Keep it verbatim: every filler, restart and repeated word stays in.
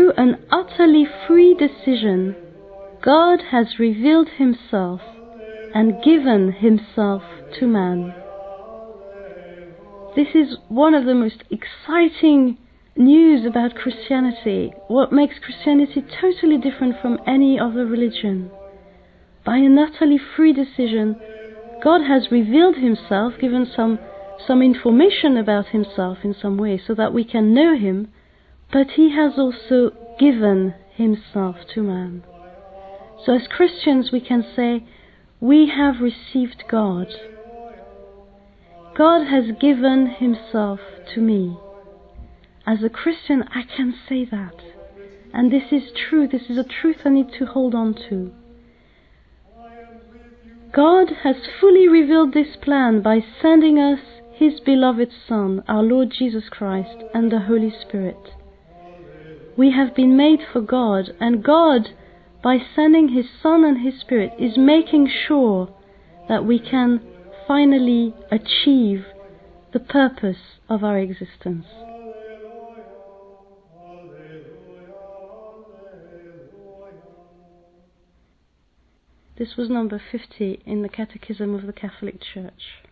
through an utterly free decision, God has revealed himself and given himself to man. This is one of the most exciting news about Christianity, what makes Christianity totally different from any other religion. By an utterly free decision, God has revealed himself, given some, some information about himself in some way so that we can know him, but he has also given himself to man. So as Christians we can say, we have received God. God has given himself to me. As a Christian I can say that. And this is true, this is a truth I need to hold on to. God has fully revealed this plan by sending us his beloved Son, our Lord Jesus Christ, and the Holy Spirit. We have been made for God, and God, by sending his Son and his Spirit, is making sure that we can finally achieve the purpose of our existence. This was number fifty in the Catechism of the Catholic Church.